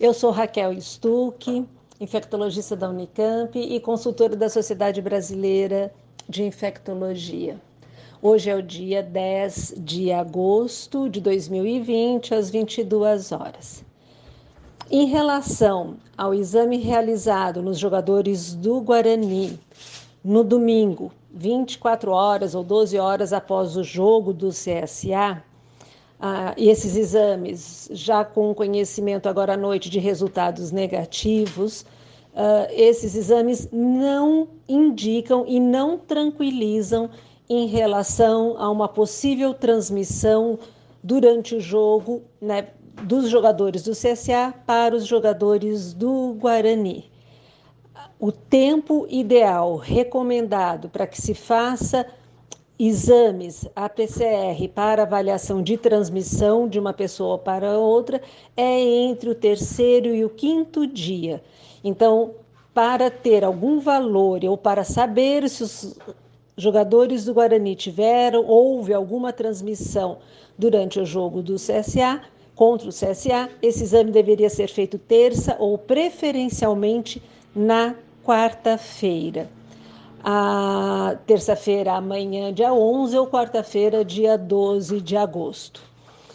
Eu sou Raquel Stuck, infectologista da Unicamp e consultora da Sociedade Brasileira de Infectologia. Hoje é o dia 10 de agosto de 2020, às 22 horas. Em relação ao exame realizado nos jogadores do Guarani no domingo, 24 horas ou 12 horas após o jogo do CSA, e esses exames, já com conhecimento agora à noite de resultados negativos, esses exames não indicam e não tranquilizam em relação a uma possível transmissão durante o jogo, né, dos jogadores do CSA para os jogadores do Guarani. O tempo ideal recomendado para que se faça exames, a PCR, para avaliação de transmissão de uma pessoa para outra é entre o terceiro e o quinto dia. Então, para ter algum valor ou para saber se os jogadores do Guarani houve alguma transmissão durante o jogo do CSA, contra o CSA, esse exame deveria ser feito terça ou preferencialmente na quarta-feira. A terça-feira, amanhã, dia 11, ou quarta-feira, dia 12 de agosto.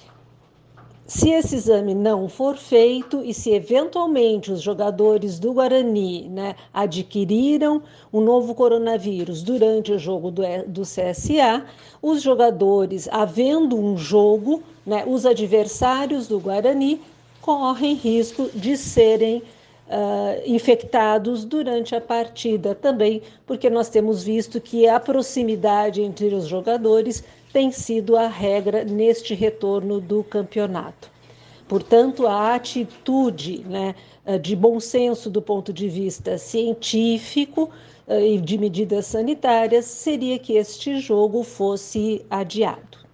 Se esse exame não for feito e se eventualmente os jogadores do Guarani, adquiriram o novo coronavírus durante o jogo do CSA, os jogadores, havendo um jogo, os adversários do Guarani correm risco de serem infectados durante a partida também, porque nós temos visto que a proximidade entre os jogadores tem sido a regra neste retorno do campeonato. Portanto, a atitude de bom senso do ponto de vista científico e de medidas sanitárias seria que este jogo fosse adiado.